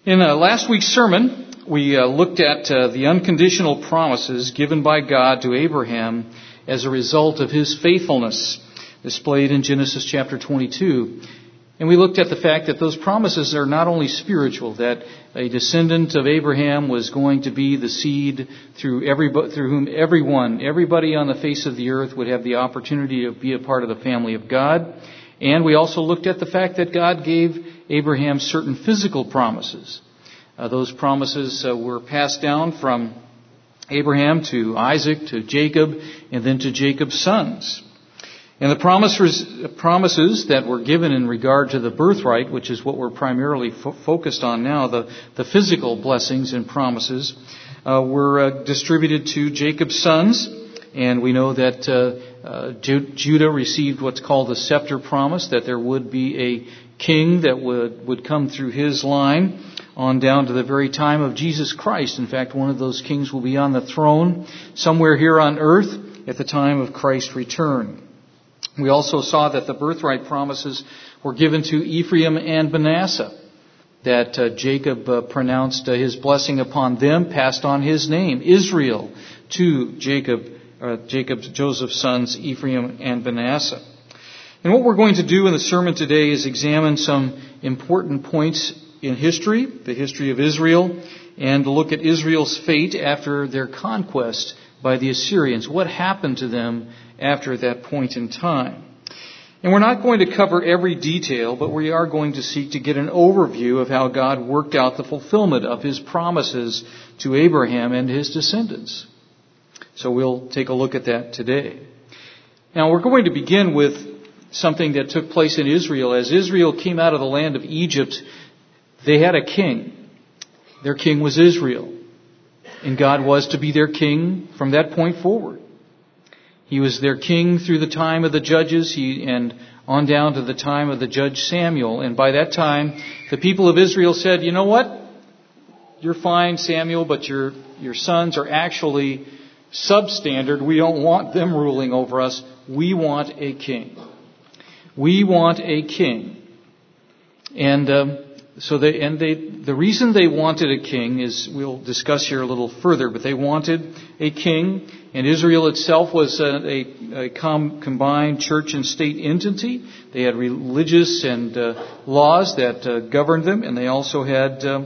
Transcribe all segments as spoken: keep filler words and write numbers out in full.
In uh, last week's sermon, we uh, looked at uh, the unconditional promises given by God to Abraham as a result of his faithfulness, displayed in Genesis chapter twenty-two. And we looked at the fact that those promises are not only spiritual, that a descendant of Abraham was going to be the seed through every, through whom everyone, everybody on the face of the earth would have the opportunity to be a part of the family of God. And we also looked at the fact that God gave Abraham certain physical promises. Uh, those promises uh, were passed down from Abraham to Isaac, to Jacob, and then to Jacob's sons. And the promises, promises that were given in regard to the birthright, which is what we're primarily fo- focused on now, the, the physical blessings and promises, uh, were uh, distributed to Jacob's sons. And we know that uh, uh, Ju- Judah received what's called the scepter promise, that there would be a king that would, would come through his line on down to the very time of Jesus Christ. In fact, one of those kings will be on the throne somewhere here on earth at the time of Christ's return. We also saw that the birthright promises were given to Ephraim and Manasseh, that uh, Jacob uh, pronounced uh, his blessing upon them, passed on his name, Israel, to Jacob, uh, Jacob's, Joseph's sons, Ephraim and Manasseh. And what we're going to do in the sermon today is examine some important points in history, the history of Israel, and look at Israel's fate after their conquest by the Assyrians. What happened to them after that point in time? And we're not going to cover every detail, but we are going to seek to get an overview of how God worked out the fulfillment of His promises to Abraham and his descendants. So we'll take a look at that today. Now we're going to begin with something that took place in Israel. As Israel came out of the land of Egypt, they had a king. Their king was Israel. And God was to be their king from that point forward. He was their king through the time of the judges he, and on down to the time of the judge Samuel. And by that time, the people of Israel said, you know what? You're fine, Samuel, but your, your sons are actually substandard. We don't want them ruling over us. We want a king. We want a king. And um, so they, and they, the reason they wanted a king is, we'll discuss here a little further, but they wanted a king, and Israel itself was a, a, a com, combined church and state entity. They had religious and uh, laws that uh, governed them, and they also had uh,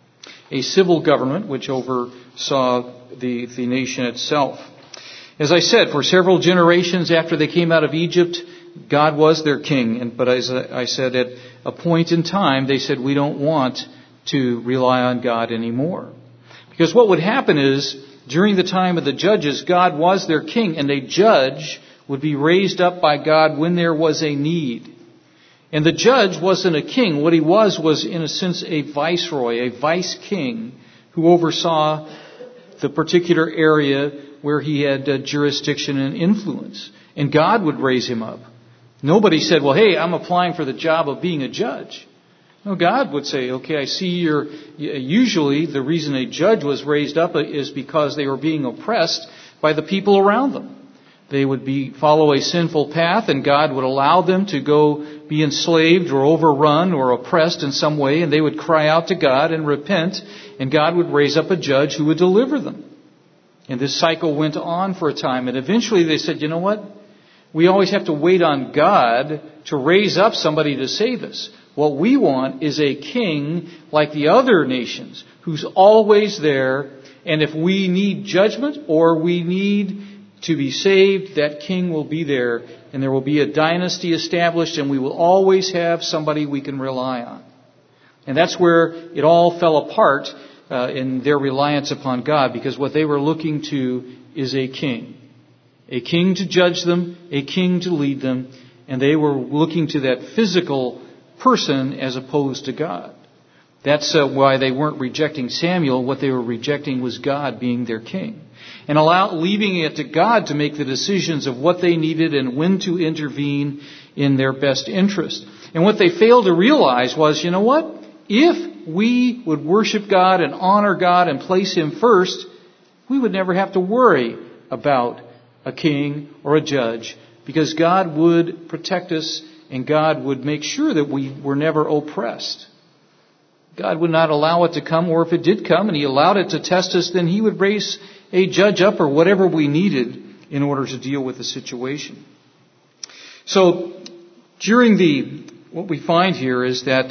a civil government which oversaw the, the nation itself. As I said, for several generations after they came out of Egypt, God was their king, and but as I said, at a point in time, they said, we don't want to rely on God anymore. Because what would happen is, during the time of the judges, God was their king, and a judge would be raised up by God when there was a need. And the judge wasn't a king. What he was was, in a sense, a viceroy, a vice king, who oversaw the particular area where he had uh, jurisdiction and influence. And God would raise him up. Nobody said, well, hey, I'm applying for the job of being a judge. No, God would say, okay, I see you're... Usually the reason a judge was raised up is because they were being oppressed by the people around them. They would be follow a sinful path, and God would allow them to go be enslaved or overrun or oppressed in some way, and they would cry out to God and repent, and God would raise up a judge who would deliver them. And this cycle went on for a time, and eventually they said, you know what? We always have to wait on God to raise up somebody to save us. What we want is a king like the other nations who's always there. And if we need judgment or we need to be saved, that king will be there. And there will be a dynasty established, and we will always have somebody we can rely on. And that's where it all fell apart uh, in their reliance upon God, because what they were looking to is a king. A king to judge them, a king to lead them, and they were looking to that physical person as opposed to God. That's uh, why they weren't rejecting Samuel. What they were rejecting was God being their king. And allow, leaving it to God to make the decisions of what they needed and when to intervene in their best interest. And what they failed to realize was, you know what? If we would worship God and honor God and place Him first, we would never have to worry about a king or a judge, because God would protect us and God would make sure that we were never oppressed. God would not allow it to come, or if it did come and He allowed it to test us, then He would raise a judge up or whatever we needed in order to deal with the situation. So, during the, what we find here is that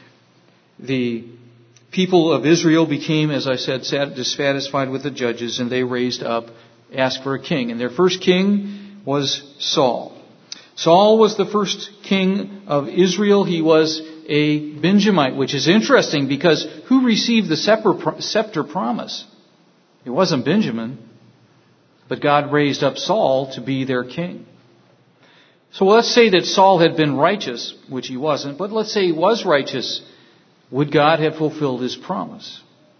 the people of Israel became, as I said, dissatisfied with the judges, and they raised up, asked for a king. And their first king was Saul. Saul was the first king of Israel. He was a Benjamite, which is interesting because who received the scepter promise? It wasn't Benjamin, but God raised up Saul to be their king. So let's say that Saul had been righteous, which he wasn't, but let's say he was righteous. Would God have fulfilled His promise?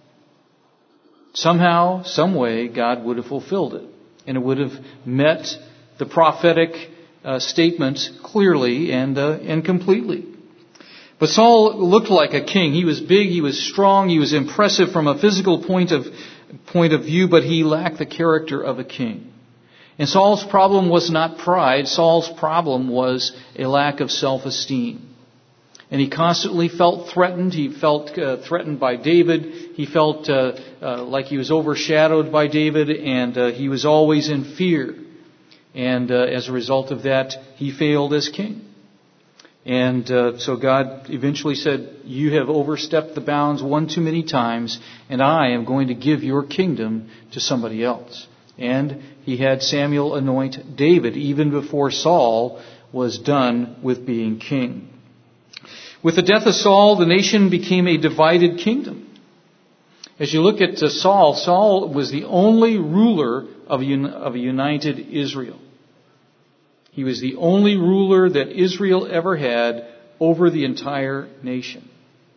Somehow, some way, God would have fulfilled it. And it would have met the prophetic uh, statement clearly and, uh, and completely. But Saul looked like a king. He was big, he was strong, he was impressive from a physical point of, point of view, but he lacked the character of a king. And Saul's problem was not pride. Saul's problem was a lack of self-esteem. And he constantly felt threatened. He felt uh, threatened by David. He felt uh, uh, like he was overshadowed by David, and uh, he was always in fear. And uh, as a result of that, he failed as king. And uh, so God eventually said, "You have overstepped the bounds one too many times, and I am going to give your kingdom to somebody else." And he had Samuel anoint David even before Saul was done with being king. With the death of Saul, the nation became a divided kingdom. As you look at Saul, Saul was the only ruler of a united Israel. He was the only ruler that Israel ever had over the entire nation.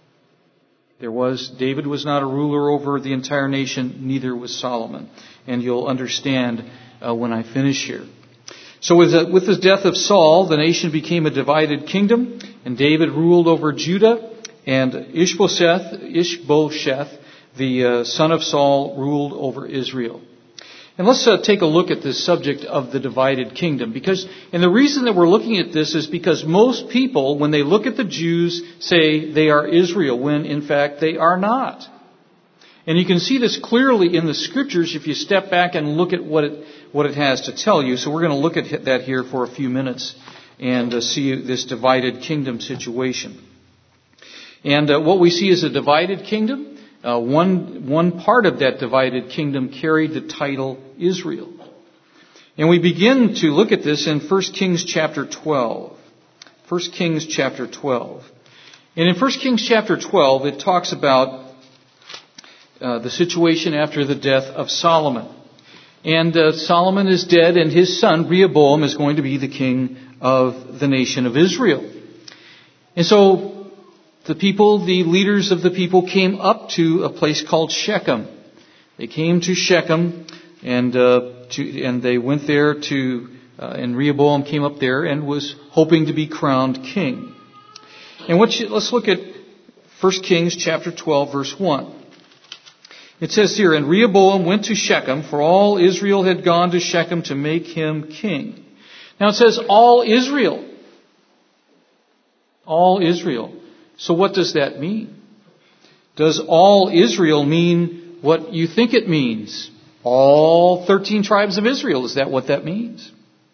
There was, David was not a ruler over the entire nation, neither was Solomon. And you'll understand uh, when I finish here. So with the, with the death of Saul, the nation became a divided kingdom, and David ruled over Judah, and Ishbosheth, Ishbosheth, the uh, son of Saul, ruled over Israel. And let's uh, take a look at this subject of the divided kingdom, because, and the reason that we're looking at this is because most people, when they look at the Jews, say they are Israel, when in fact they are not. And you can see this clearly in the Scriptures if you step back and look at what it, what it has to tell you. So we're going to look at that here for a few minutes and uh, see this divided kingdom situation. And uh, what we see is a divided kingdom. Uh, one, one part of that divided kingdom carried the title Israel. And we begin to look at this in First Kings chapter twelve. First Kings chapter twelve. And in First Kings chapter twelve, it talks about uh, the situation after the death of Solomon. And uh, Solomon is dead, and his son Rehoboam is going to be the king of the nation of Israel. And so the people, the leaders of the people came up to a place called Shechem. They came to Shechem, and uh, to, and they went there to, uh, and Rehoboam came up there and was hoping to be crowned king. And what you, let's look at First Kings chapter twelve, verse one. It says here, "And Rehoboam went to Shechem, for all Israel had gone to Shechem to make him king." Now it says all Israel. All Israel. So what does that mean? Does all Israel mean what you think it means? All thirteen tribes of Israel, is that what that means?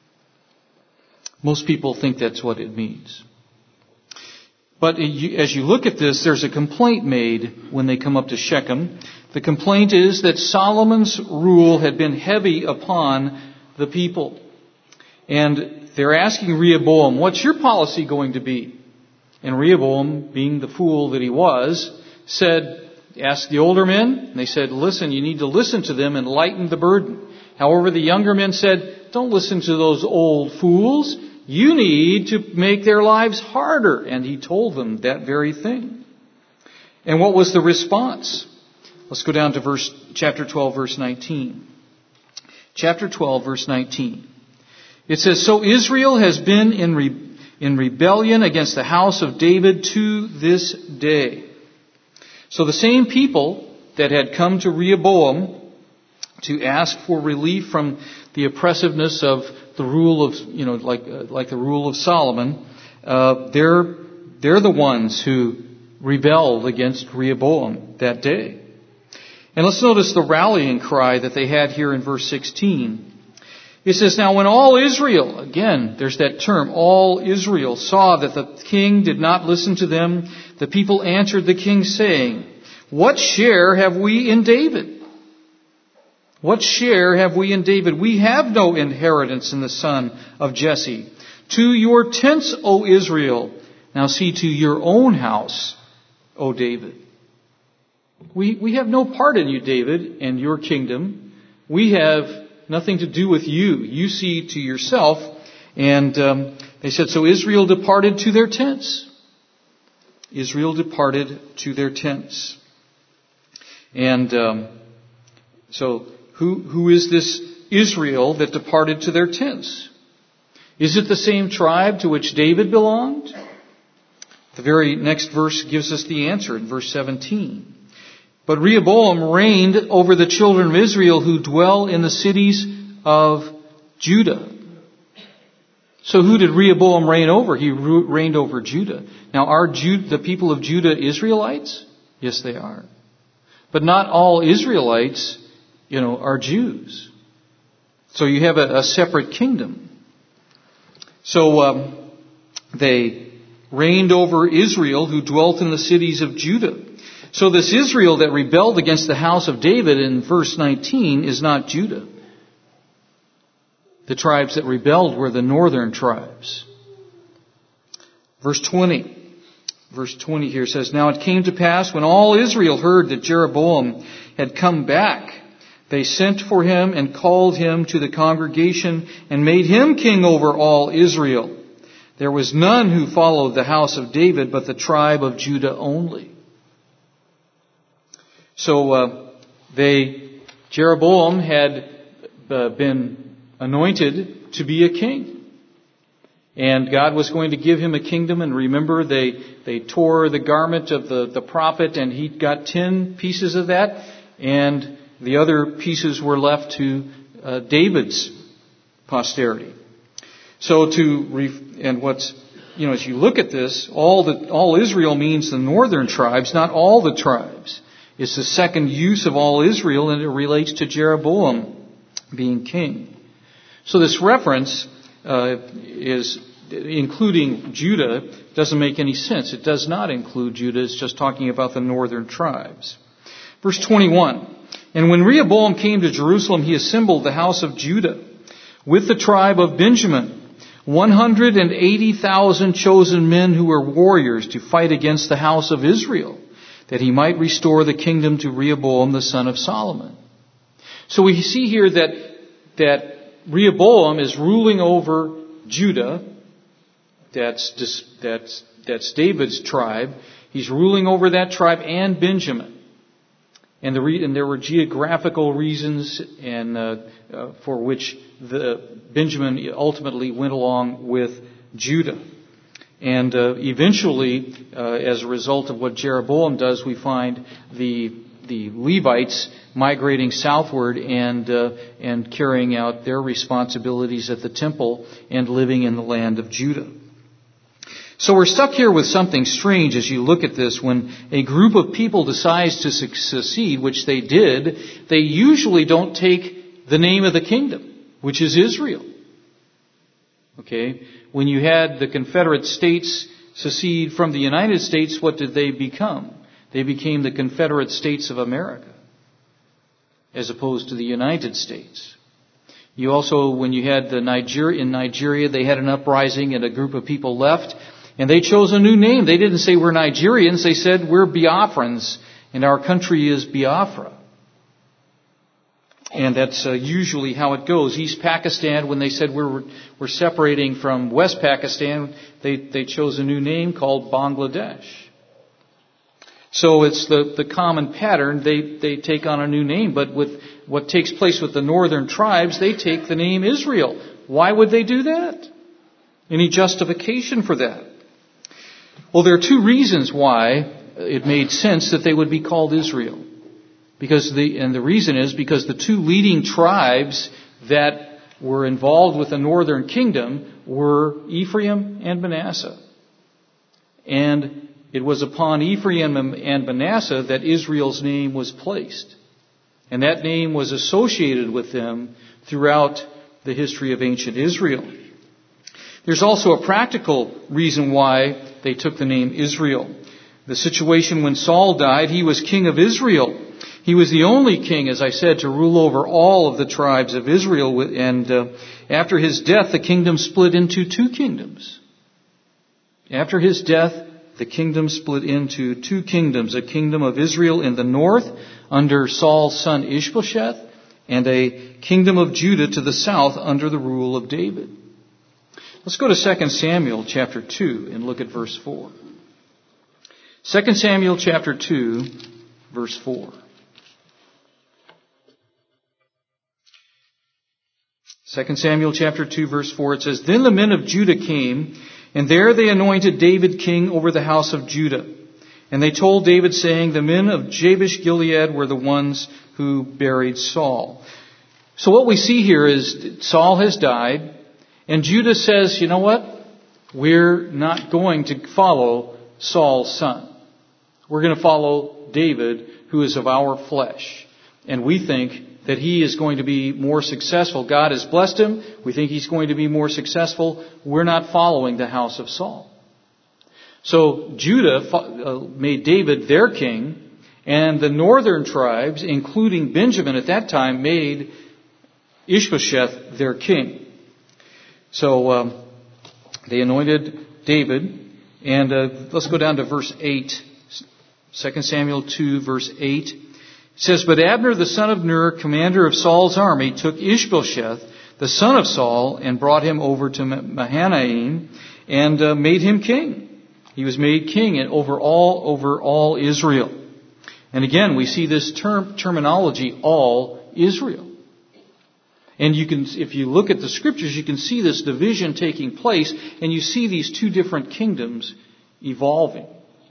Most people think that's what it means. But as you look at this, there's a complaint made when they come up to Shechem. The complaint is that Solomon's rule had been heavy upon the people. And they're asking Rehoboam, what's your policy going to be? And Rehoboam, being the fool that he was, said, asked the older men, and they said, listen, you need to listen to them and lighten the burden. However, the younger men said, don't listen to those old fools. You need to make their lives harder. And he told them that very thing. And what was the response? Let's go down to verse, chapter twelve, verse nineteen. Chapter twelve, verse nineteen. It says, "So Israel has been in re- in rebellion against the house of David to this day." So the same people that had come to Rehoboam to ask for relief from the oppressiveness of the rule of, you know, like uh, like the rule of Solomon, uh, they're they're the ones who rebelled against Rehoboam that day. And let's notice the rallying cry that they had here in verse sixteen. It says, now when all Israel, again, there's that term, all Israel, saw that the king did not listen to them, the people answered the king saying, what share have we in David? What share have we in David? We have no inheritance in the son of Jesse. To your tents, O Israel. Now see to your own house, O David. We, we have no part in you, David, and your kingdom. We have nothing to do with you. You see to yourself. And um, they said, so Israel departed to their tents. Israel departed to their tents. And um, so who who is this Israel that departed to their tents? Is it the same tribe to which David belonged? The very next verse gives us the answer in verse seventeen. But Rehoboam reigned over the children of Israel who dwell in the cities of Judah. So who did Rehoboam reign over? He reigned over Judah. Now are Jude, the people of Judah Israelites? Yes, they are. But not all Israelites, you know, are Jews. So you have a, a separate kingdom. So um, they reigned over Israel who dwelt in the cities of Judah. So this Israel that rebelled against the house of David in verse nineteen is not Judah. The tribes that rebelled were the northern tribes. Verse twenty. Verse twenty here says, now it came to pass when all Israel heard that Jeroboam had come back, they sent for him and called him to the congregation and made him king over all Israel. There was none who followed the house of David, but the tribe of Judah only. So uh, they, Jeroboam had uh, been anointed to be a king. And God was going to give him a kingdom. And remember, they, they tore the garment of the, the prophet, and he got ten pieces of that. And the other pieces were left to uh, David's posterity. So to, re- and what's, you know, as you look at this, all the, all Israel means the northern tribes, not all the tribes. It's the second use of all Israel, and it relates to Jeroboam being king. So this reference uh, is including Judah doesn't make any sense. It does not include Judah. It's just talking about the northern tribes. Verse twenty-one. And when Rehoboam came to Jerusalem, he assembled the house of Judah with the tribe of Benjamin, one hundred eighty thousand chosen men who were warriors to fight against the house of Israel, that he might restore the kingdom to Rehoboam the son of Solomon. So we see here that that Rehoboam is ruling over Judah. That's that's that's David's tribe. He's ruling over that tribe and Benjamin. And, the re, and there were geographical reasons and uh, uh, for which the Benjamin ultimately went along with Judah. And uh, eventually, uh, as a result of what Jeroboam does, we find the the Levites migrating southward and uh, and carrying out their responsibilities at the temple and living in the land of Judah. So we're stuck here with something strange as you look at this. When a group of people decides to succeed, which they did, they usually don't take the name of the kingdom, which is Israel. Okay? When you had the Confederate States secede from the United States, what did they become? They became the Confederate States of America, as opposed to the United States. You also, when you had the Nigeria, in Nigeria, they had an uprising and a group of people left, and they chose a new name. They didn't say we're Nigerians, they said we're Biafrans, and our country is Biafra. And that's uh, usually how it goes. East Pakistan, when they said we're we're separating from West Pakistan, they, they chose a new name called Bangladesh. So it's the, the common pattern. They, they take on a new name. But with what takes place with the northern tribes, they take the name Israel. Why would they do that? Any justification for that? Well, there are two reasons why it made sense that they would be called Israel. Because the, and the reason is because the two leading tribes that were involved with the northern kingdom were Ephraim and Manasseh. And it was upon Ephraim and Manasseh that Israel's name was placed. And that name was associated with them throughout the history of ancient Israel. There's also a practical reason why they took the name Israel. The situation when Saul died, he was king of Israel. He was the only king, as I said, to rule over all of the tribes of Israel. And uh, after his death, the kingdom split into two kingdoms. After his death, the kingdom split into two kingdoms. A kingdom of Israel in the north under Saul's son Ishbosheth, and a kingdom of Judah to the south under the rule of David. Let's go to Second Samuel chapter two and look at verse four. Second Samuel chapter two, verse four. Second Samuel chapter two, verse four, it says, Then the men of Judah came, and there they anointed David king over the house of Judah. And they told David, saying, The men of Jabesh Gilead were the ones who buried Saul. So what we see here is Saul has died, and Judah says, you know what? We're not going to follow Saul's son. We're going to follow David, who is of our flesh. And we think that he is going to be more successful. God has blessed him. We think he's going to be more successful. We're not following the house of Saul. So Judah made David their king, and the northern tribes, including Benjamin at that time, made Ishbosheth their king. So um, they anointed David, and uh, let's go down to verse eight. Second Samuel two, verse eight. It says, But Abner the son of Ner, commander of Saul's army, took Ishbosheth, the son of Saul, and brought him over to Mahanaim, and uh, made him king. He was made king over all over all Israel. And again, we see this term terminology, all Israel. And you can, if you look at the scriptures, you can see this division taking place, and you see these two different kingdoms evolving.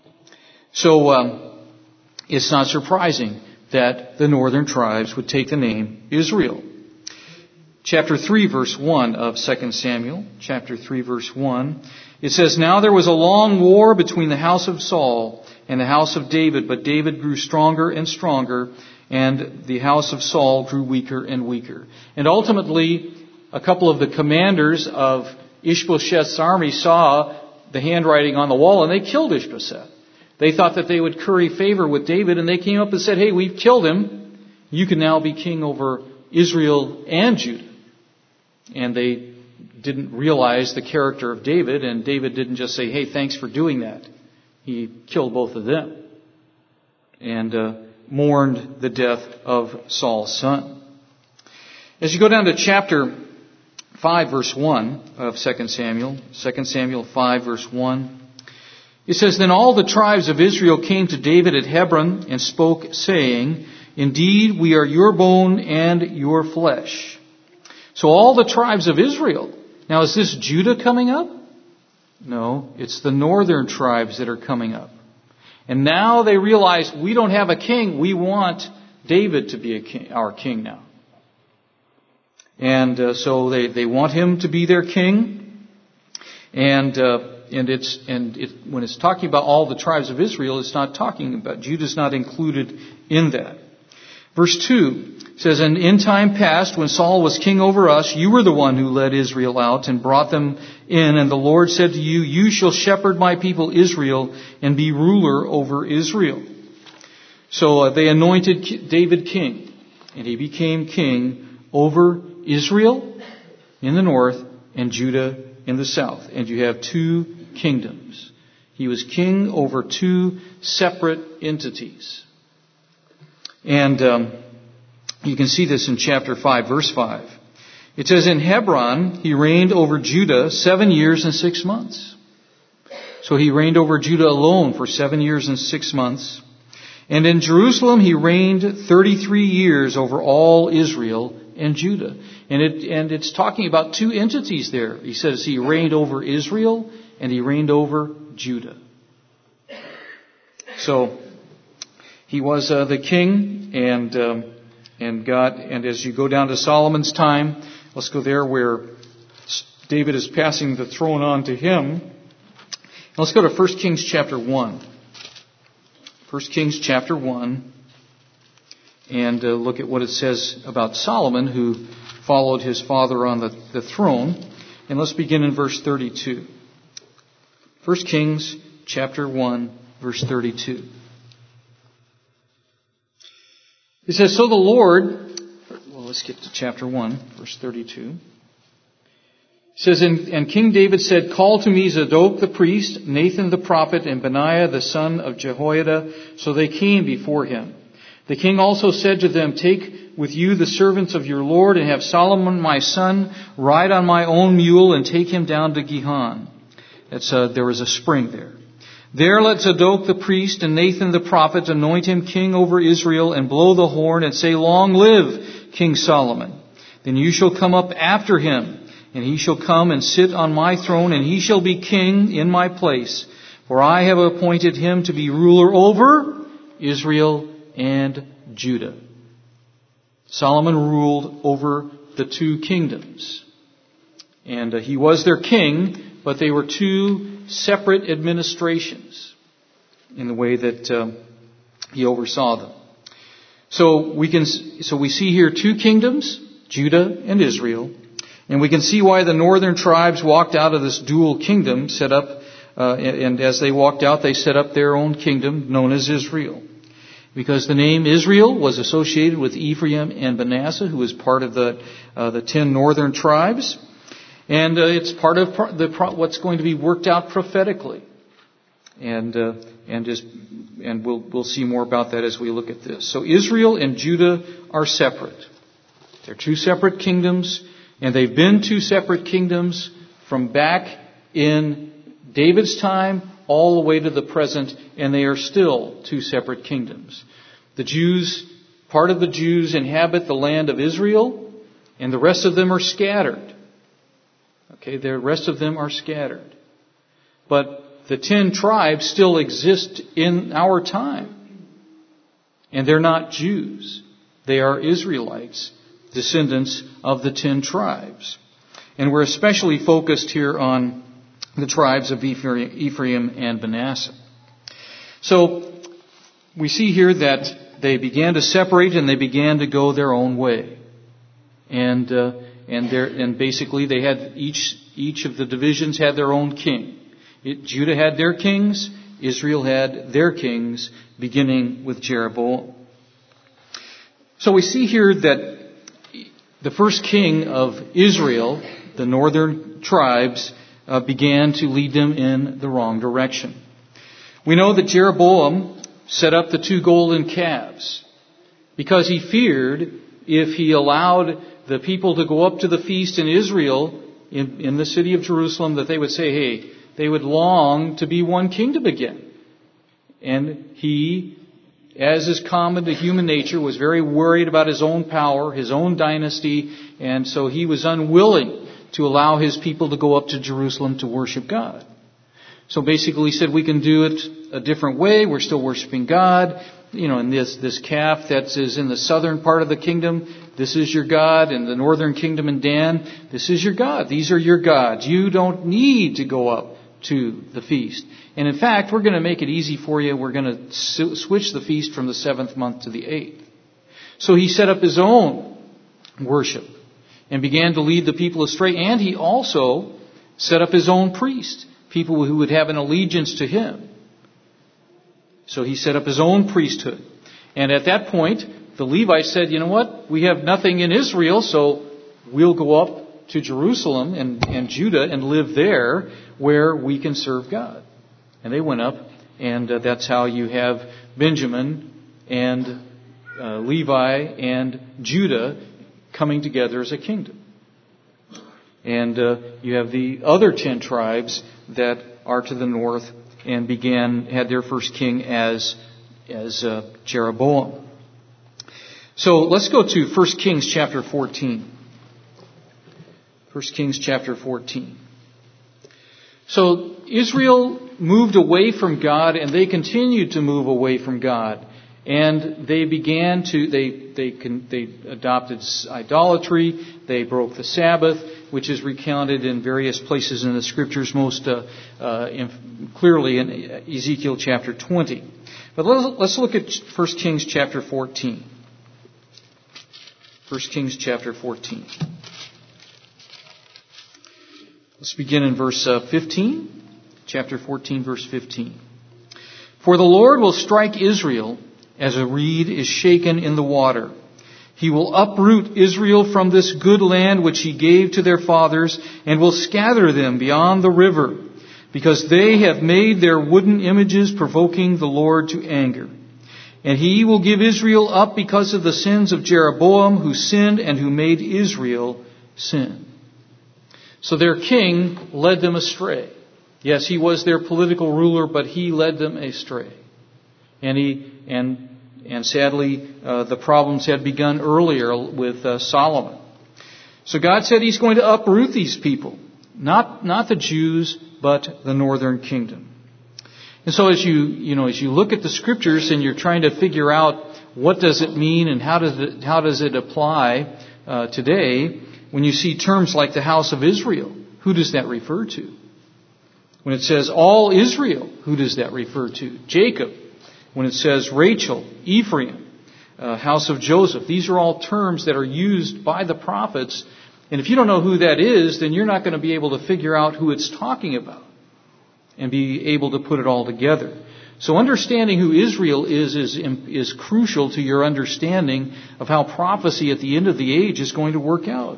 So um, it's not surprising that the northern tribes would take the name Israel. Chapter three, verse one of Second Samuel, chapter three, verse one, it says, Now there was a long war between the house of Saul and the house of David, but David grew stronger and stronger, and the house of Saul grew weaker and weaker. And ultimately, a couple of the commanders of Ishbosheth's army saw the handwriting on the wall, and they killed Ishbosheth. They thought that they would curry favor with David, and they came up and said, Hey, we've killed him. You can now be king over Israel and Judah. And they didn't realize the character of David, and David didn't just say, Hey, thanks for doing that. He killed both of them and uh, mourned the death of Saul's son. As you go down to chapter five, verse one of Second Samuel, Second Samuel five, verse one, it says, Then all the tribes of Israel came to David at Hebron and spoke, saying, Indeed, we are your bone and your flesh. So all the tribes of Israel. Now, is this Judah coming up? No, it's the northern tribes that are coming up. And now they realize we don't have a king. We want David to be a king, our king now. And uh, so they, they want him to be their king. And uh, and it's and it, when it's talking about all the tribes of Israel, it's not talking about Judah's not included in that. Verse two says, And in time past, when Saul was king over us, you were the one who led Israel out and brought them in. And the Lord said to you, You shall shepherd my people Israel and be ruler over Israel. So uh, they anointed David king, and he became king over Israel in the north and Judah in the south. And you have two kingdoms. He was king over two separate entities. And um, you can see this in chapter five, verse five. It says, In Hebron, he reigned over Judah seven years and six months. So he reigned over Judah alone for seven years and six months. And in Jerusalem, he reigned thirty-three years over all Israel and Judah. And it and it's talking about two entities there. He says he reigned over Israel and he reigned over Judah. So he was uh, the king, and um, and God. And as you go down to Solomon's time, let's go there where David is passing the throne on to him. Let's go to First Kings chapter one. First Kings chapter one, and uh, look at what it says about Solomon, who followed his father on the, the throne. And let's begin in verse thirty-two. First Kings chapter one, verse thirty-two. It says, so the Lord, well, let's get to chapter one, verse thirty-two. It says, and, and King David said, call to me Zadok the priest, Nathan the prophet, and Benaiah the son of Jehoiada. So they came before him. The king also said to them, take with you the servants of your Lord, and have Solomon my son ride on my own mule, and take him down to Gihon. That's uh, there was a spring there. There let Zadok the priest and Nathan the prophet anoint him king over Israel, and blow the horn and say, long live King Solomon. Then you shall come up after him, and he shall come and sit on my throne, and he shall be king in my place. For I have appointed him to be ruler over Israel and Judah. Solomon ruled over the two kingdoms. And uh, he was their king, but they were two separate administrations in the way that uh, he oversaw them. So we can, so we see here two kingdoms, Judah and Israel, and we can see why the northern tribes walked out of this dual kingdom, set up, uh, and, and as they walked out, they set up their own kingdom known as Israel. Because the name Israel was associated with Ephraim and Manasseh, who was part of the uh, the ten northern tribes. And uh, it's part of pro- the pro- what's going to be worked out prophetically, and uh, and is and we'll we'll see more about that as we look at this. So Israel and Judah are separate; they're two separate kingdoms, and they've been two separate kingdoms from back in David's time all the way to the present, and they are still two separate kingdoms. The Jews, part of the Jews, inhabit the land of Israel, and the rest of them are scattered. Okay, the rest of them are scattered. But the ten tribes still exist in our time. And they're not Jews. They are Israelites, descendants of the ten tribes. And we're especially focused here on the tribes of Ephraim and Manasseh. So we see here that they began to separate and they began to go their own way. And uh, And there, and basically they had each, each of the divisions had their own king. It, Judah had their kings. Israel had their kings, beginning with Jeroboam. So we see here that the first king of Israel, the northern tribes, uh, began to lead them in the wrong direction. We know that Jeroboam set up the two golden calves because he feared if he allowed the people to go up to the feast in Israel, in, in the city of Jerusalem, that they would say, hey, they would long to be one kingdom again. And he, as is common to human nature, was very worried about his own power, his own dynasty, and so he was unwilling to allow his people to go up to Jerusalem to worship God. So basically he said, we can do it a different way. We're still worshiping God. You know, and this, this calf that is in the southern part of the kingdom, this is your God. In the northern kingdom in Dan, this is your God. These are your gods. You don't need to go up to the feast. And in fact, we're going to make it easy for you. We're going to su- switch the feast from the seventh month to the eighth. So he set up his own worship and began to lead the people astray. And he also set up his own priest, people who would have an allegiance to him. So he set up his own priesthood. And at that point, the Levites said, you know what? We have nothing in Israel, so we'll go up to Jerusalem and, and Judah and live there where we can serve God. And they went up, and uh, that's how you have Benjamin and uh, Levi and Judah coming together as a kingdom. And uh, you have the other ten tribes that are to the north and began, had their first king as, as uh, Jeroboam. So let's go to First Kings chapter fourteen. First Kings chapter fourteen. So Israel moved away from God, and they continued to move away from God. And they began to, they, they, they adopted idolatry, they broke the Sabbath, which is recounted in various places in the Scriptures, most uh, uh, in, clearly in Ezekiel chapter twenty. But let's, let's look at First Kings chapter fourteen. First Kings chapter fourteen. Let's begin in verse uh, fifteen. Chapter fourteen, verse fifteen. For the Lord will strike Israel as a reed is shaken in the water. He will uproot Israel from this good land which he gave to their fathers, and will scatter them beyond the river, because they have made their wooden images, provoking the Lord to anger. And he will give Israel up because of the sins of Jeroboam, who sinned and who made Israel sin. So their king led them astray. Yes, he was their political ruler, but he led them astray. And he and and sadly, uh, the problems had begun earlier with uh, Solomon. So God said He's going to uproot these people, not not the Jews, but the northern kingdom. And so as you you know as you look at the scriptures and you're trying to figure out what does it mean and how does it how does it apply uh, today, when you see terms like the house of Israel, who does that refer to? When it says all Israel, who does that refer to? Jacob. When it says Rachel, Ephraim, uh, house of Joseph, these are all terms that are used by the prophets. And if you don't know who that is, then you're not going to be able to figure out who it's talking about and be able to put it all together. So understanding who Israel is is is crucial to your understanding of how prophecy at the end of the age is going to work out.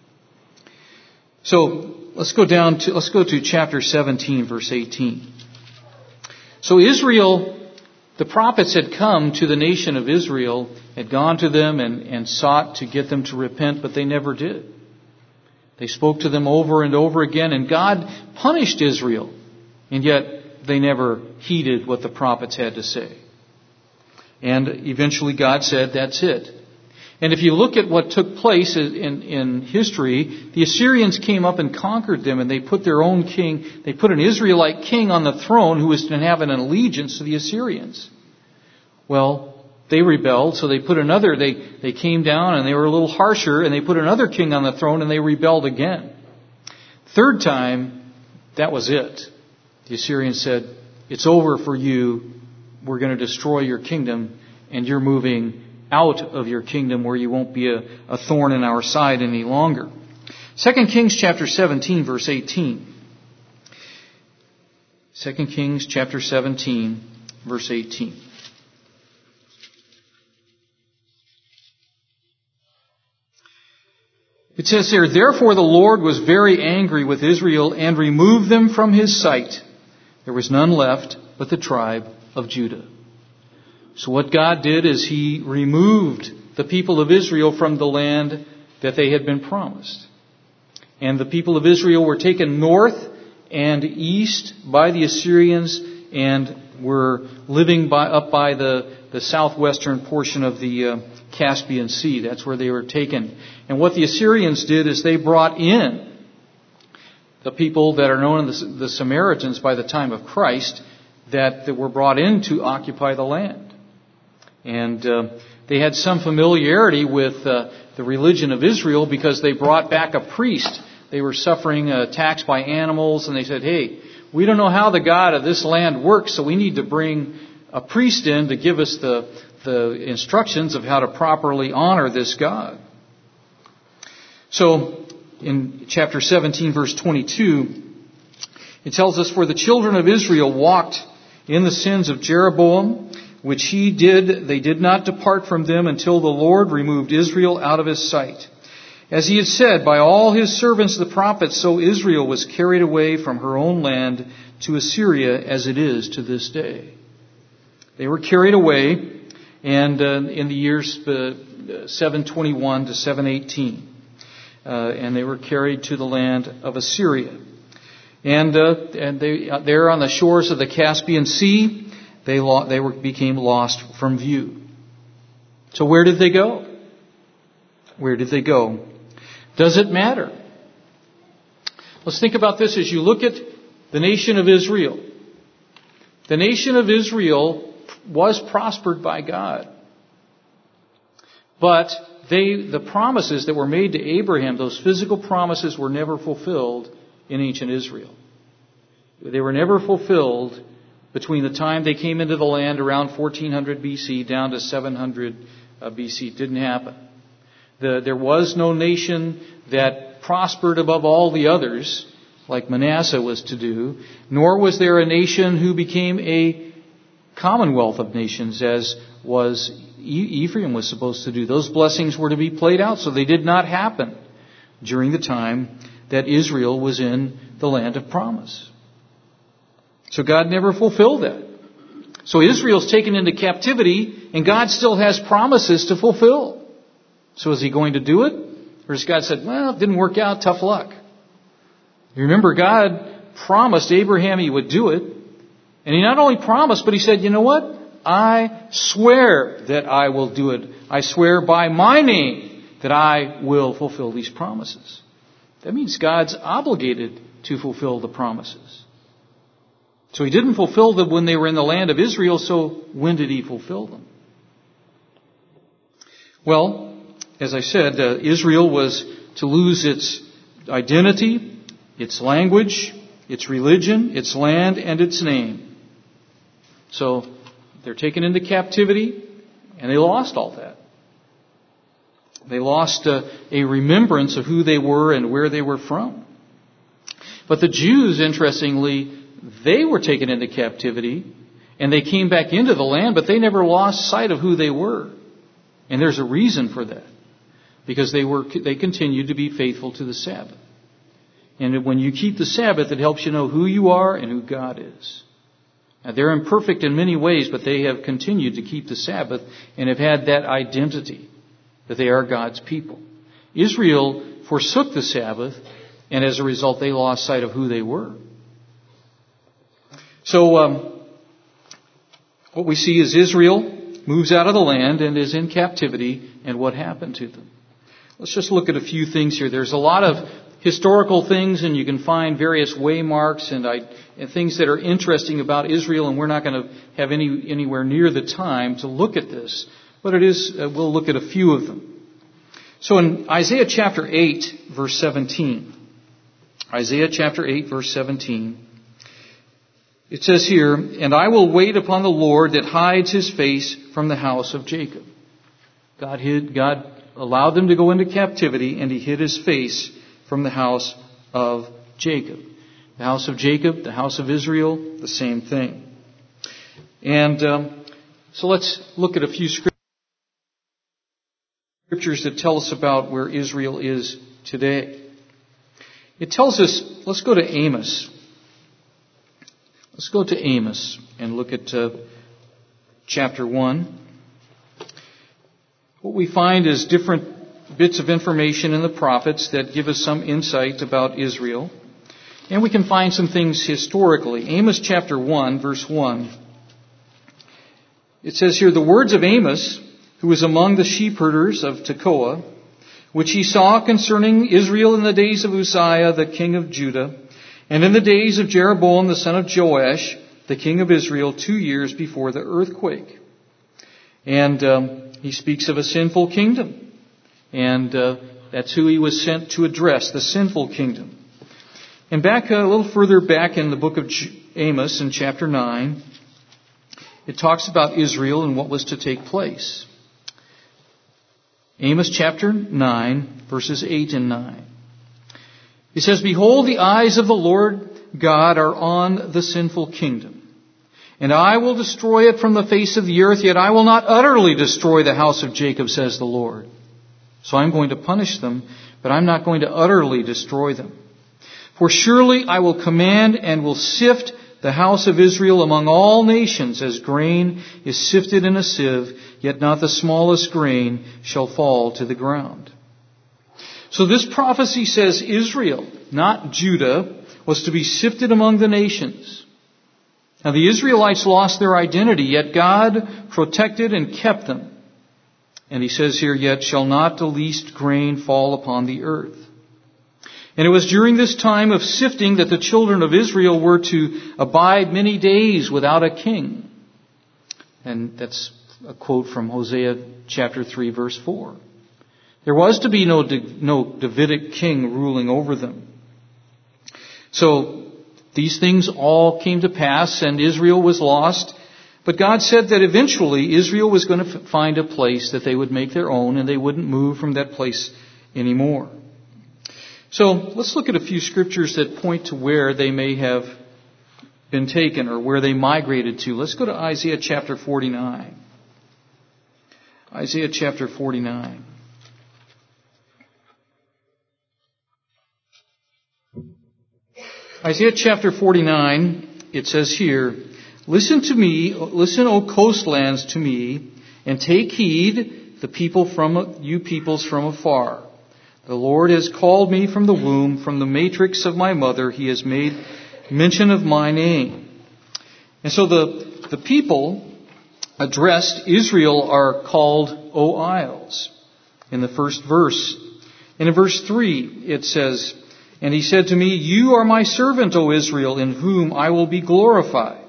So let's go down to let's go to chapter seventeen, verse eighteen. So Israel, the prophets had come to the nation of Israel, had gone to them and, and sought to get them to repent, but they never did. They spoke to them over and over again, and God punished Israel, and yet they never heeded what the prophets had to say. And eventually God said, that's it. And if you look at what took place in, in history, the Assyrians came up and conquered them, and they put their own king, they put an Israelite king on the throne who was to have an allegiance to the Assyrians. Well, they rebelled, so they put another, they, they came down and they were a little harsher, and they put another king on the throne and they rebelled again. Third time, that was it. The Assyrians said, it's over for you, we're going to destroy your kingdom, and you're moving out of your kingdom where you won't be a, a thorn in our side any longer. Second Kings chapter seventeen, verse eighteen. Second Kings chapter seventeen, verse eighteen. It says here, therefore the Lord was very angry with Israel and removed them from his sight. There was none left but the tribe of Judah. So what God did is He removed the people of Israel from the land that they had been promised. And the people of Israel were taken north and east by the Assyrians and were living by, up by the, the southwestern portion of the uh, Caspian Sea. That's where they were taken. And what the Assyrians did is they brought in the people that are known as the, the Samaritans by the time of Christ that, that were brought in to occupy the land. And uh, they had some familiarity with uh, the religion of Israel because they brought back a priest. They were suffering attacks by animals, and they said, hey, we don't know how the God of this land works, so we need to bring a priest in to give us the, the instructions of how to properly honor this God. So in chapter seventeen, verse twenty-two, it tells us, for the children of Israel walked in the sins of Jeroboam, which he did, they did not depart from them until the Lord removed Israel out of his sight. As he had said, by all his servants the prophets, so Israel was carried away from her own land to Assyria as it is to this day. They were carried away, and uh, in the years uh, seven twenty-one to seven eighteen, uh, and they were carried to the land of Assyria. And, uh, and they, uh, there on the shores of the Caspian Sea, They they were, became lost from view. So where did they go? Where did they go? Does it matter? Let's think about this as you look at the nation of Israel. The nation of Israel was prospered by God. But they, the promises that were made to Abraham, those physical promises, were never fulfilled in ancient Israel. They were never fulfilled between the time they came into the land around fourteen hundred B C down to seven hundred B C. It didn't happen. The, there was no nation that prospered above all the others, like Manasseh was to do, nor was there a nation who became a commonwealth of nations, as was Ephraim was supposed to do. Those blessings were to be played out, so they did not happen during the time that Israel was in the land of promise. So God never fulfilled that. So Israel's taken into captivity, and God still has promises to fulfill. So is He going to do it? Or has God said, well, it didn't work out, tough luck? You remember, God promised Abraham He would do it. And He not only promised, but He said, you know what? I swear that I will do it. I swear by my name that I will fulfill these promises. That means God's obligated to fulfill the promises. So He didn't fulfill them when they were in the land of Israel, so when did He fulfill them? Well, as I said, uh, Israel was to lose its identity, its language, its religion, its land, and its name. So they're taken into captivity, and they lost all that. They lost uh, a remembrance of who they were and where they were from. But the Jews, interestingly, they were taken into captivity, and they came back into the land, but they never lost sight of who they were. And there's a reason for that. Because they were, they continued to be faithful to the Sabbath. And when you keep the Sabbath, it helps you know who you are and who God is. Now, they're imperfect in many ways, but they have continued to keep the Sabbath and have had that identity that they are God's people. Israel forsook the Sabbath, and as a result, they lost sight of who they were. So, um, what we see is Israel moves out of the land and is in captivity, and what happened to them. Let's just look at a few things here. There's a lot of historical things, and you can find various waymarks and, I, and things that are interesting about Israel, and we're not going to have any anywhere near the time to look at this. But it is, uh, we'll look at a few of them. So in Isaiah chapter eight, verse seventeen, Isaiah chapter eight, verse seventeen, it says here, "And I will wait upon the Lord that hides His face from the house of Jacob." God hid, God allowed them to go into captivity, and He hid His face from the house of Jacob. The house of Jacob, the house of Israel, the same thing. And um, so let's look at a few scriptures that tell us about where Israel is today. It tells us, let's go to Amos. Let's go to Amos and look at uh, chapter one. What we find is different bits of information in the prophets that give us some insight about Israel. And we can find some things historically. Amos chapter one, verse one. It says here, "The words of Amos, who was among the sheepherders of Tekoa, which he saw concerning Israel in the days of Uzziah, the king of Judah, and in the days of Jeroboam, the son of Joash, the king of Israel, two years before the earthquake." And um, he speaks of a sinful kingdom. And uh, that's who he was sent to address, the sinful kingdom. And back a little further back in the book of Amos in chapter nine, it talks about Israel and what was to take place. Amos chapter nine, verses eight and nine. He says, "Behold, the eyes of the Lord God are on the sinful kingdom. And I will destroy it from the face of the earth, yet I will not utterly destroy the house of Jacob, says the Lord. So I'm going to punish them, but I'm not going to utterly destroy them. For surely I will command and will sift the house of Israel among all nations, as grain is sifted in a sieve, yet not the smallest grain shall fall to the ground." So this prophecy says Israel, not Judah, was to be sifted among the nations. Now the Israelites lost their identity, yet God protected and kept them. And he says here, "Yet shall not the least grain fall upon the earth." And it was during this time of sifting that the children of Israel were to abide many days without a king. And that's a quote from Hosea chapter three, verse four. There was to be no, no Davidic king ruling over them. So These things all came to pass, and Israel was lost. But God said that eventually Israel was going to find a place that they would make their own, and they wouldn't move from that place anymore. So let's look at a few scriptures that point to where they may have been taken or where they migrated to. Let's go to Isaiah chapter forty-nine. Isaiah chapter forty-nine. Isaiah chapter forty-nine, it says here, Listen to me, listen, O coastlands, to me, and take heed, the people from you peoples from afar. The Lord has called me from the womb, from the matrix of my mother. He has made mention of my name. And so the, the people addressed Israel are called O Isles in the first verse. And in verse three, it says, And he said to me, You are my servant, O Israel, in whom I will be glorified.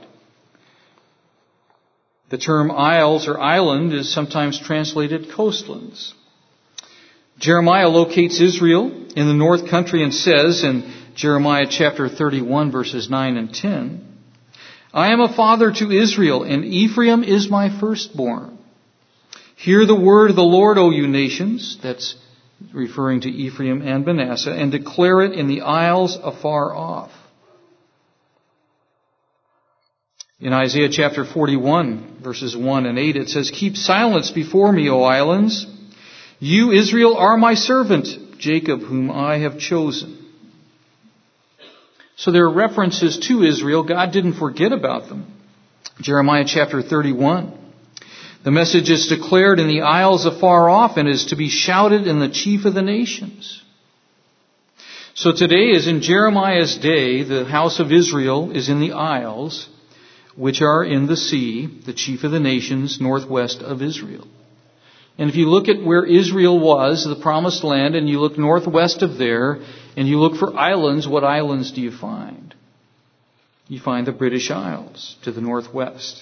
The term isles or island is sometimes translated coastlands. Jeremiah locates Israel in the north country and says in Jeremiah chapter thirty-one, verses nine and ten, I am a father to Israel, and Ephraim is my firstborn. Hear the word of the Lord, O you nations, that's referring to Ephraim and Manasseh, and declare it in the isles afar off. In Isaiah chapter forty-one, verses one and eight, it says, Keep silence before me, O islands. You, Israel, are my servant, Jacob, whom I have chosen. So there are references to Israel. God didn't forget about them. Jeremiah chapter thirty-one. The message is declared in the isles afar off and is to be shouted in the chief of the nations. So today, as in Jeremiah's day, the house of Israel is in the isles, which are in the sea, the chief of the nations, northwest of Israel. And if you look at where Israel was, the promised land, and you look northwest of there, and you look for islands, what islands do you find? You find the British Isles to the northwest.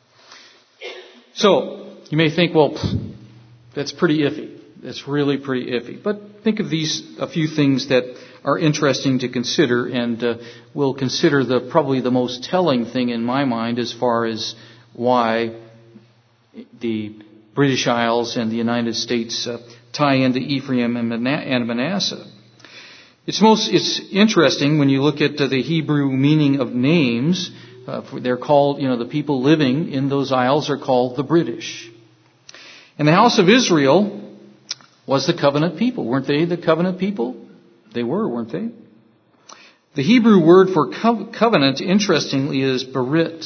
So, you may think, well, that's pretty iffy. That's really pretty iffy. But think of these, a few things that are interesting to consider, and uh, we'll consider the probably the most telling thing in my mind as far as why the British Isles and the United States uh, tie into Ephraim and Manasseh. It's most it's interesting when you look at uh, the Hebrew meaning of names. Uh, they're called, you know, the people living in those isles are called the British. And the house of Israel was the covenant people. Weren't they the covenant people? They were, weren't they? The Hebrew word for co- covenant, interestingly, is berit.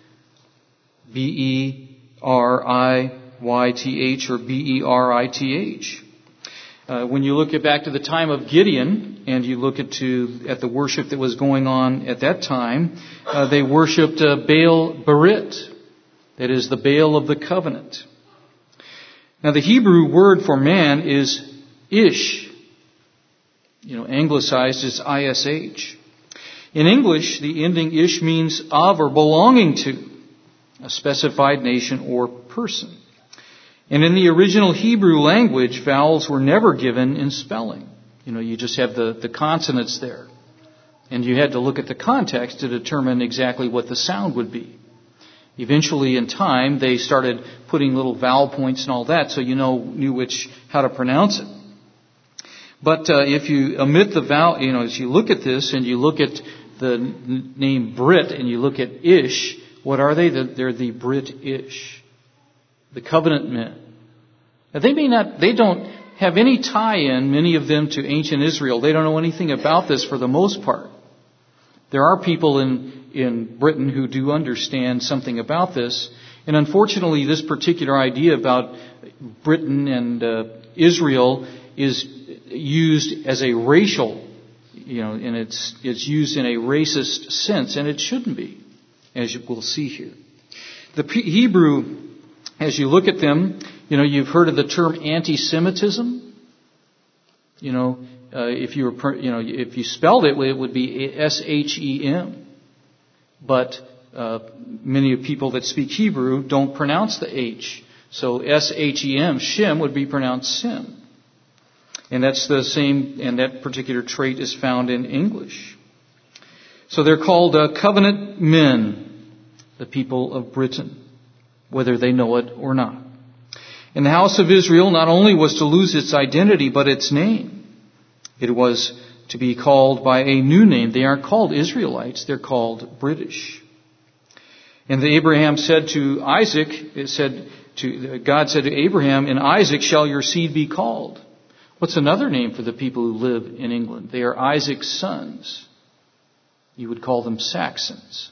B E R I Y T H or B E R I T H. Uh, when you look at back to the time of Gideon, and you look at to at the worship that was going on at that time, uh, they worshipped uh, Baal Berit. That is the Baal of the covenant. Now the Hebrew word for man is ish. You know, anglicized is I S H. In English, the ending ish means of or belonging to a specified nation or person. And in the original Hebrew language, vowels were never given in spelling. You know, you just have the, the consonants there. And you had to look at the context to determine exactly what the sound would be. Eventually, in time, they started putting little vowel points and all that, so you know knew which how to pronounce it. But uh, if you omit the vowel, you know, as you look at this and you look at the n- name Brit and you look at Ish, what are they? They're the Brit-ish, the covenant men. Now they may not, they don't have any tie-in, many of them, to ancient Israel. They don't know anything about this for the most part. There are people in, in Britain who do understand something about this. And unfortunately, this particular idea about Britain and uh, Israel is used as a racial, you know, and it's, it's used in a racist sense, and it shouldn't be, as we'll see here. The P- Hebrew, as you look at them, you know, you've heard of the term anti-Semitism. You know, uh, if you were, you know, if you spelled it, it would be S H E M. But uh, many of people that speak Hebrew don't pronounce the H. So S H E M, Shem, would be pronounced Sim. And that's the same, and that particular trait is found in English. So they're called uh, covenant men, the people of Britain, whether they know it or not. And the house of Israel not only was to lose its identity, but its name. It was to be called by a new name. They aren't called Israelites, they're called British. And the Abraham said to Isaac, it said to, God said to Abraham, in Isaac shall your seed be called. What's another name for the people who live in England? They are Isaac's sons. You would call them Saxons.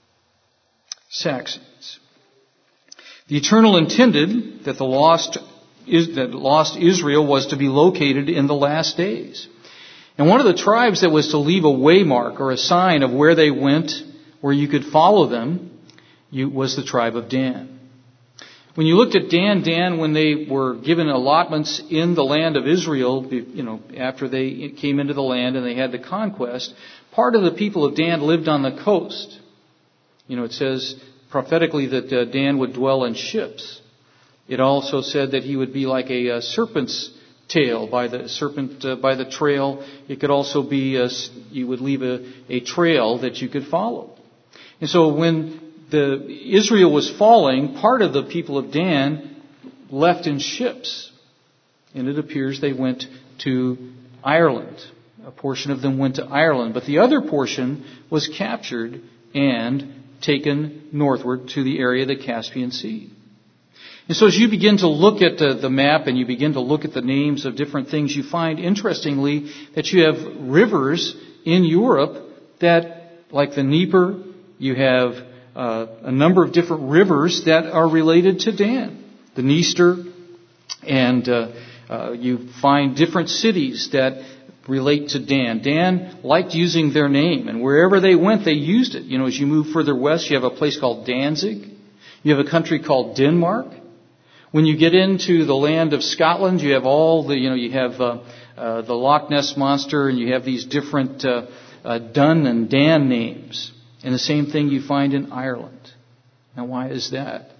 Saxons. The Eternal intended that the lost, that lost Israel was to be located in the last days. And one of the tribes that was to leave a waymark or a sign of where they went, where you could follow them, was the tribe of Dan. When you looked at Dan, Dan, when they were given allotments in the land of Israel, you know, after they came into the land and they had the conquest, part of the people of Dan lived on the coast. You know, it says prophetically that uh, Dan would dwell in ships. It also said that he would be like a, a serpent's tail by the serpent uh, by the trail. It could also be a, you would leave a, a trail that you could follow. And so when the Israel was falling, part of the people of Dan left in ships, and it appears they went to Ireland. A portion of them went to Ireland, but the other portion was captured and taken northward to the area of the Caspian Sea. And so as you begin to look at the, the map and you begin to look at the names of different things, you find, interestingly, that you have rivers in Europe that, like the Dnieper, you have uh, a number of different rivers that are related to Dan. The Dniester, and uh, uh, you find different cities that relate to Dan. Dan liked using their name, and wherever they went, they used it. You know, as you move further west, you have a place called Danzig. You have a country called Denmark. When you get into the land of Scotland, you have all the, you know, you have uh, uh, the Loch Ness Monster, and you have these different uh, uh, Dun and Dan names. And the same thing you find in Ireland. Now, why is that?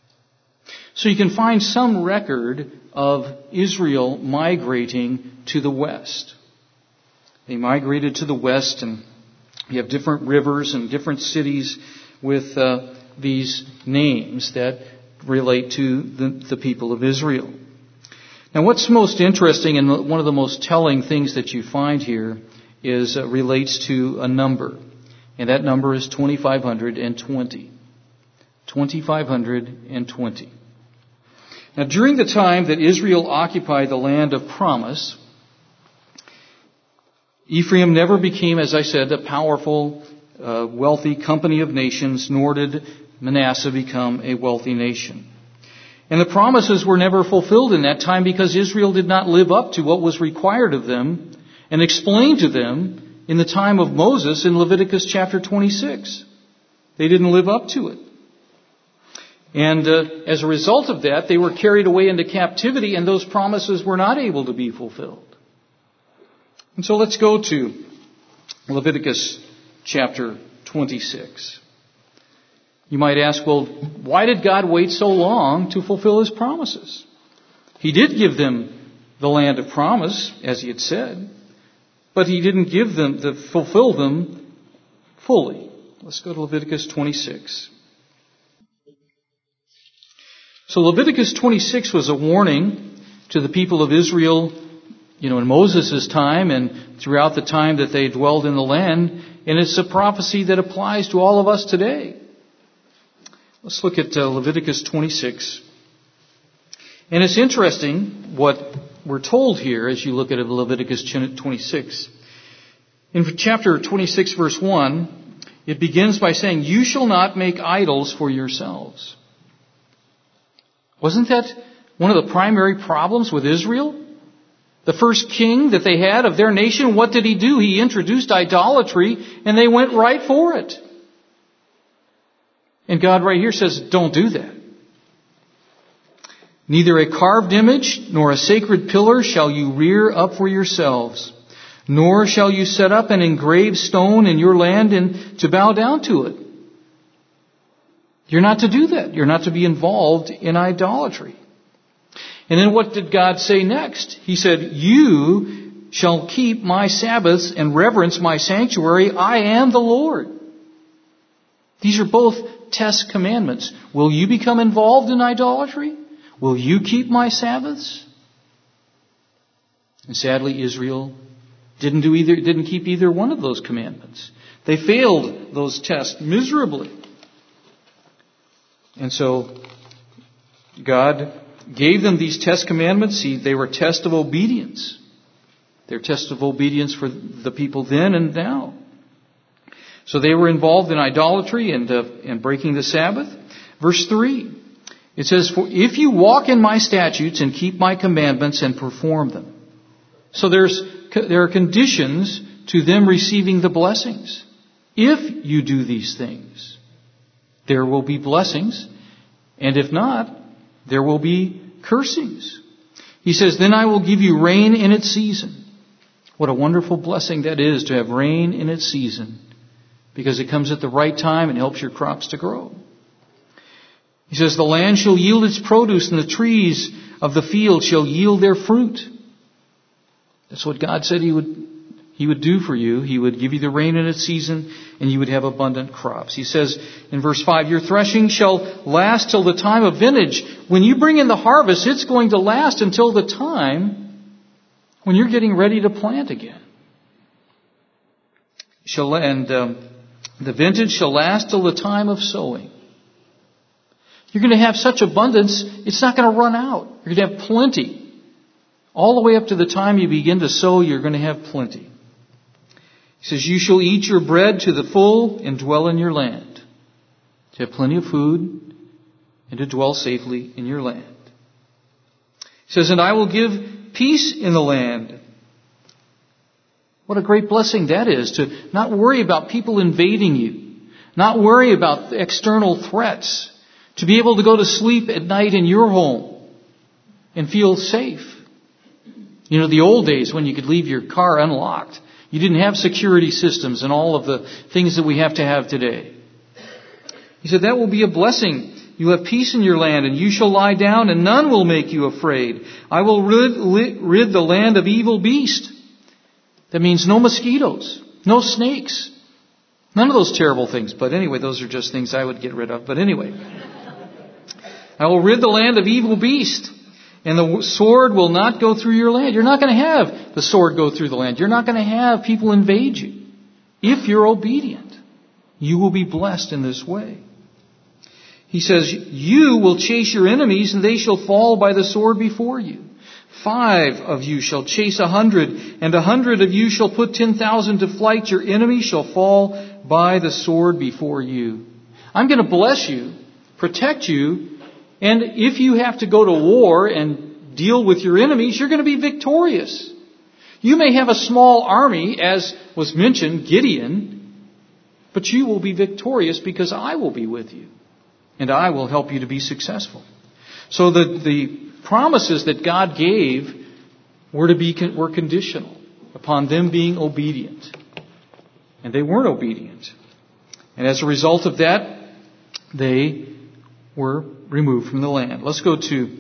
So you can find some record of Israel migrating to the west. They migrated to the west, and you have different rivers and different cities with uh, these names that relate to the, the people of Israel. Now, what's most interesting and one of the most telling things that you find here is uh, relates to a number, and that number is twenty-five hundred twenty. twenty-five hundred twenty. Now, during the time that Israel occupied the land of promise, Ephraim never became, as I said, a powerful, uh, wealthy company of nations, nor did Manasseh become a wealthy nation. And the promises were never fulfilled in that time because Israel did not live up to what was required of them and explained to them in the time of Moses in Leviticus chapter twenty-six. They didn't live up to it. And uh, as a result of that, they were carried away into captivity, and those promises were not able to be fulfilled. And so let's go to Leviticus chapter twenty-six. You might ask, well, why did God wait so long to fulfill His promises? He did give them the land of promise, as He had said, but He didn't give them, the, fulfill them fully. Let's go to Leviticus twenty-six. So Leviticus twenty-six was a warning to the people of Israel, you know, in Moses' time and throughout the time that they dwelled in the land. And it's a prophecy that applies to all of us today. Let's look at uh, Leviticus twenty-six. And it's interesting what we're told here as you look at Leviticus twenty-six. In chapter twenty-six, verse one, it begins by saying, "You shall not make idols for yourselves." Wasn't that one of the primary problems with Israel? The first king that they had of their nation, what did he do? He introduced idolatry, and they went right for it. And God right here says, don't do that. "Neither a carved image nor a sacred pillar shall you rear up for yourselves, nor shall you set up an engraved stone in your land and to bow down to it." You're not to do that. You're not to be involved in idolatry. And then what did God say next? He said, "You shall keep my Sabbaths and reverence my sanctuary. I am the Lord. These are both test commandments. Will you become involved in idolatry? Will you keep my Sabbaths? And sadly, Israel didn't do either, didn't keep either one of those commandments. They failed those tests miserably. And so God gave them these test commandments. See, they were tests of obedience. They're tests of obedience for the people then and now. So they were involved in idolatry and, uh, and breaking the Sabbath. Verse three, it says, "For if you walk in my statutes and keep my commandments and perform them." So there's there are conditions to them receiving the blessings. If you do these things, there will be blessings. And if not, there will be cursings. He says, "Then I will give you rain in its season." What a wonderful blessing that is, to have rain in its season, because it comes at the right time and helps your crops to grow. He says, "The land shall yield its produce, and the trees of the field shall yield their fruit." That's what God said He would He would do for you. He would give you the rain in its season, and you would have abundant crops. He says in verse five, "Your threshing shall last till the time of vintage." When you bring in the harvest, it's going to last until the time when you're getting ready to plant again. Shall and um, the vintage shall last till the time of sowing. You're going to have such abundance, it's not going to run out. You're going to have plenty. All the way up to the time you begin to sow, you're going to have plenty. He says, "You shall eat your bread to the full and dwell in your land." To have plenty of food and to dwell safely in your land. He says, "And I will give peace in the land." What a great blessing that is, to not worry about people invading you, not worry about external threats, to be able to go to sleep at night in your home and feel safe. You know, the old days when you could leave your car unlocked, you didn't have security systems and all of the things that we have to have today. He said, "That will be a blessing. You have peace in your land, and you shall lie down, and none will make you afraid. I will rid, rid the land of evil beast." That means no mosquitoes, no snakes, none of those terrible things. But anyway, those are just things I would get rid of. But anyway, "I will rid the land of evil beast, and the sword will not go through your land." You're not going to have the sword go through the land. You're not going to have people invade you. If you're obedient, you will be blessed in this way. He says, "You will chase your enemies, and they shall fall by the sword before you. Five of you shall chase a hundred, and a hundred of you shall put ten thousand to flight. Your enemy shall fall by the sword before you." I'm going to bless you, protect you, and if you have to go to war and deal with your enemies, you're going to be victorious. You may have a small army, as was mentioned, Gideon, but you will be victorious because I will be with you, and I will help you to be successful. So the, the promises that God gave were to be were conditional upon them being obedient. And they weren't obedient. And as a result of that, they were removed from the land. Let's go to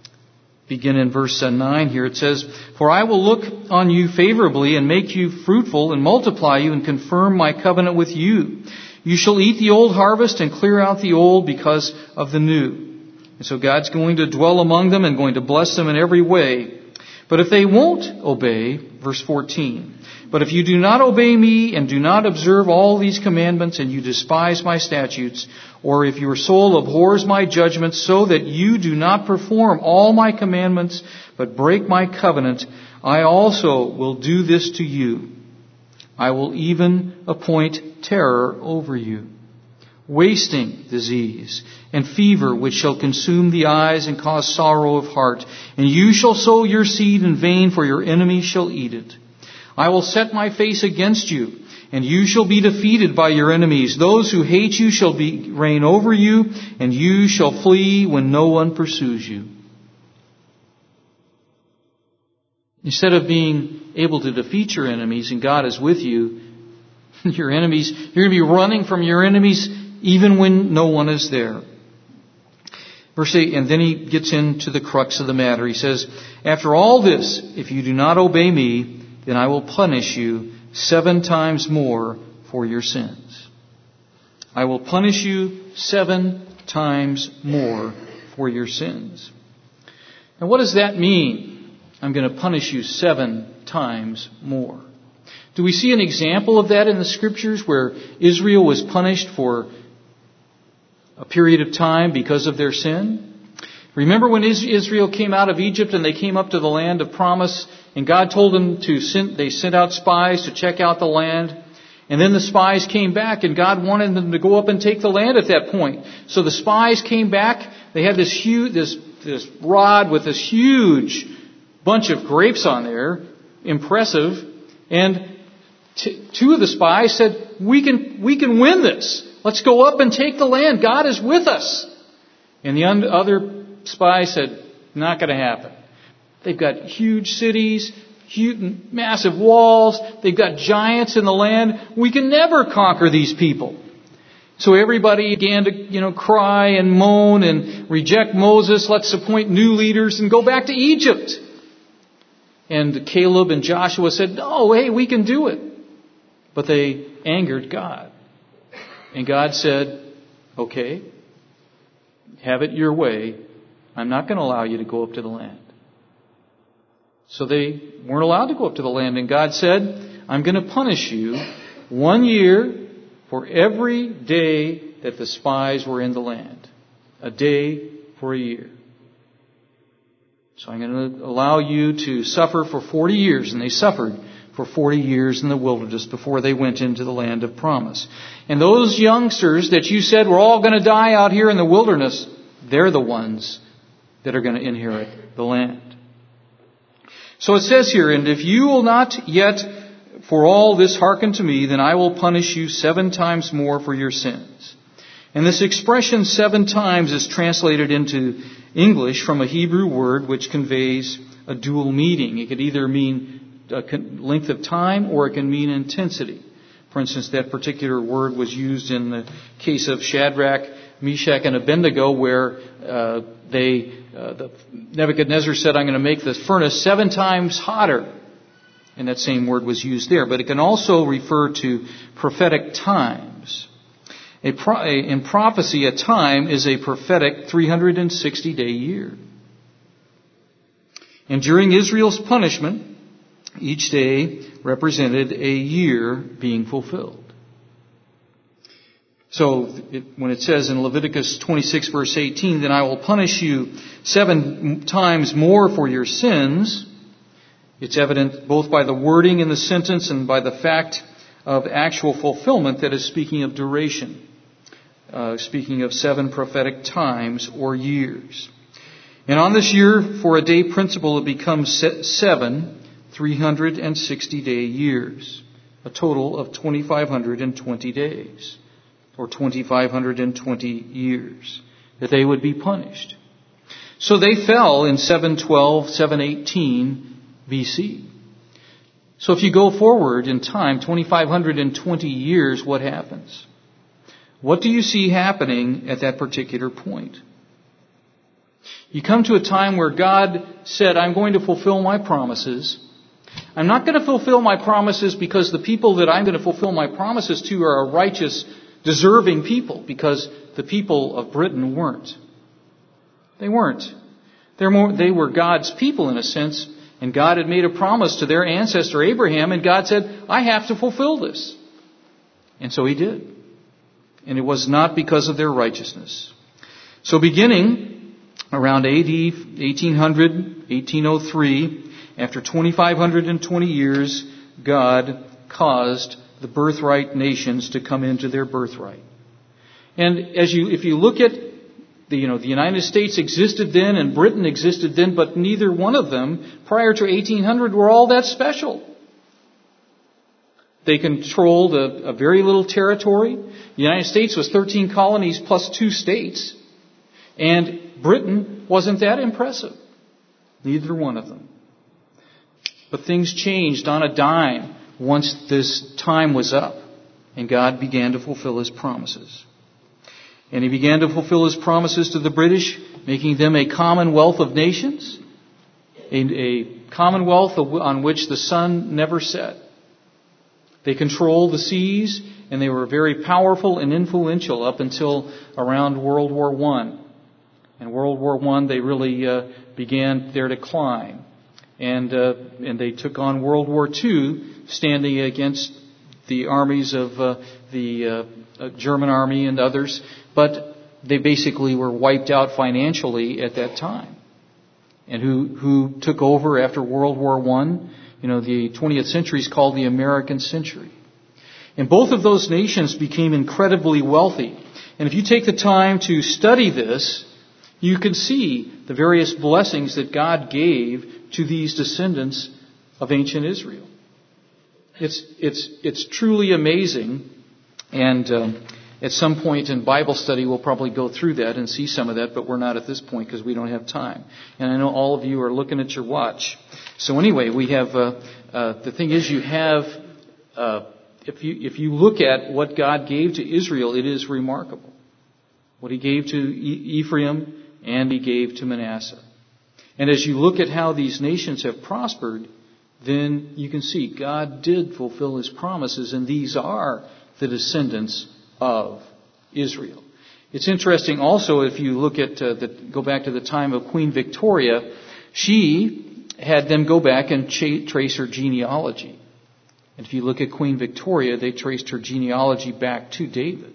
begin in verse nine here. It says, "For I will look on you favorably and make you fruitful and multiply you and confirm my covenant with you. You shall eat the old harvest and clear out the old because of the new." And so God's going to dwell among them and going to bless them in every way. But if they won't obey, verse fourteen, "But if you do not obey me and do not observe all these commandments, and you despise my statutes, or if your soul abhors my judgments, so that you do not perform all my commandments, but break my covenant, I also will do this to you. I will even appoint terror over you, wasting disease and fever, which shall consume the eyes and cause sorrow of heart. And you shall sow your seed in vain, for your enemies shall eat it. I will set my face against you, and you shall be defeated by your enemies. Those who hate you shall be reign over you, and you shall flee when no one pursues you." Instead of being able to defeat your enemies and God is with you, your enemies, you're going to be running from your enemies even when no one is there. Verse eight, and then he gets into the crux of the matter. He says, "After all this, if you do not obey me then I will punish you seven times more for your sins. I will punish you seven times more for your sins. Now what does that mean? I'm going to punish you seven times more. Do we see an example of that in the Scriptures where Israel was punished for a period of time because of their sin? Remember when Israel came out of Egypt and they came up to the land of promise, and God told them to send, they sent out spies to check out the land. And then the spies came back, and God wanted them to go up and take the land at that point. So the spies came back. They had this huge, this, this rod with this huge bunch of grapes on there. Impressive. And t- two of the spies said, we can, we can win this. Let's go up and take the land. God is with us. And the other spy said, not going to happen. They've got huge cities, huge, massive walls. They've got giants in the land. We can never conquer these people. So everybody began to, you know, cry and moan and reject Moses. Let's appoint new leaders and go back to Egypt. And Caleb and Joshua said, no, hey, we can do it. But they angered God. And God said, okay, have it your way. I'm not going to allow you to go up to the land. So they weren't allowed to go up to the land. And God said, I'm going to punish you one year for every day that the spies were in the land. A day for a year. So I'm going to allow you to suffer for forty years. And they suffered for forty years in the wilderness before they went into the land of promise. And those youngsters that you said were all going to die out here in the wilderness, they're the ones that are going to inherit the land. So it says here, and if you will not yet for all this hearken to me, then I will punish you seven times more for your sins. And this expression seven times is translated into English from a Hebrew word which conveys a dual meaning. It could either mean a length of time or it can mean intensity. For instance, that particular word was used in the case of Shadrach, Meshach, and Abednego, where uh, they uh, the Nebuchadnezzar said, I'm going to make this furnace seven times hotter. And that same word was used there. But it can also refer to prophetic times. A pro- a, in prophecy, a time is a prophetic three hundred sixty day year. And during Israel's punishment, each day represented a year being fulfilled. So it, when it says in Leviticus twenty-six verse eighteen, then I will punish you seven times more for your sins, it's evident both by the wording in the sentence and by the fact of actual fulfillment that is speaking of duration, uh, speaking of seven prophetic times or years. And on this year for a day principle, it becomes seven three hundred sixty day years, a total of two thousand five hundred twenty days. Or two thousand five hundred twenty years, that they would be punished. So they fell in seven twelve, seven eighteen B C. So if you go forward in time, two thousand five hundred twenty years, what happens? What do you see happening at that particular point? You come to a time where God said, I'm going to fulfill my promises. I'm not going to fulfill my promises because the people that I'm going to fulfill my promises to are a righteous, deserving people, because the people of Britain weren't. They weren't. They're more, they were God's people in a sense, and God had made a promise to their ancestor Abraham, and God said, I have to fulfill this. And so He did. And it was not because of their righteousness. So beginning around A D eighteen hundred, eighteen oh three, after two thousand five hundred twenty years, God caused the birthright nations to come into their birthright. And as you, if you look at the, you know, the United States existed then and Britain existed then, but neither one of them prior to eighteen hundred were all that special. They controlled a, a very little territory. The United States was thirteen colonies plus two states. And Britain wasn't that impressive. Neither one of them. But things changed on a dime once this time was up, and God began to fulfill His promises. And He began to fulfill His promises to the British, making them a commonwealth of nations. a, a commonwealth on which the sun never set. They controlled the seas, and they were very powerful and influential up until around World War One. In World War One, they really uh, began their decline. And uh, and they took on World War Two, standing against the armies of uh, the uh, German army and others. But they basically were wiped out financially at that time. And who who took over after World War One? You know, the twentieth century is called the American century. And both of those nations became incredibly wealthy. And if you take the time to study this, you can see the various blessings that God gave to these descendants of ancient Israel. It's it's it's truly amazing. And um, at some point in Bible study, we'll probably go through that and see some of that, but we're not at this point because we don't have time. And I know all of you are looking at your watch. So anyway, we have, uh, uh, the thing is you have, uh, if you, if you look at what God gave to Israel, it is remarkable. What He gave to e- Ephraim and He gave to Manasseh. And as you look at how these nations have prospered, then you can see God did fulfill His promises, and these are the descendants of Israel. It's interesting also if you look at, uh, the, go back to the time of Queen Victoria, she had them go back and cha- trace her genealogy. And if you look at Queen Victoria, they traced her genealogy back to David.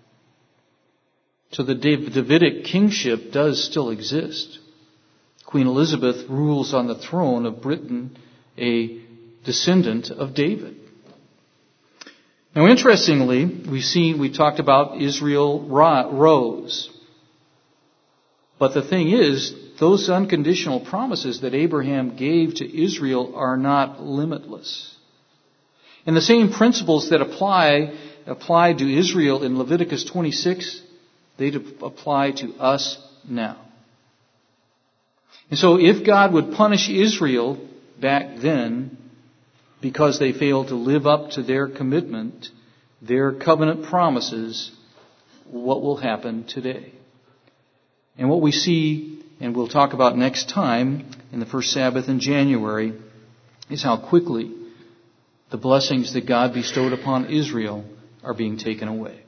So the Davidic kingship does still exist. Queen Elizabeth rules on the throne of Britain, a descendant of David. Now, interestingly, we see we talked about Israel rose. But the thing is, those unconditional promises that Abraham gave to Israel are not limitless. And the same principles that apply applied to Israel in Leviticus twenty-six, they apply to us now. And so if God would punish Israel back then because they failed to live up to their commitment, their covenant promises, what will happen today? And what we see, and we'll talk about next time in the first Sabbath in January, is how quickly the blessings that God bestowed upon Israel are being taken away.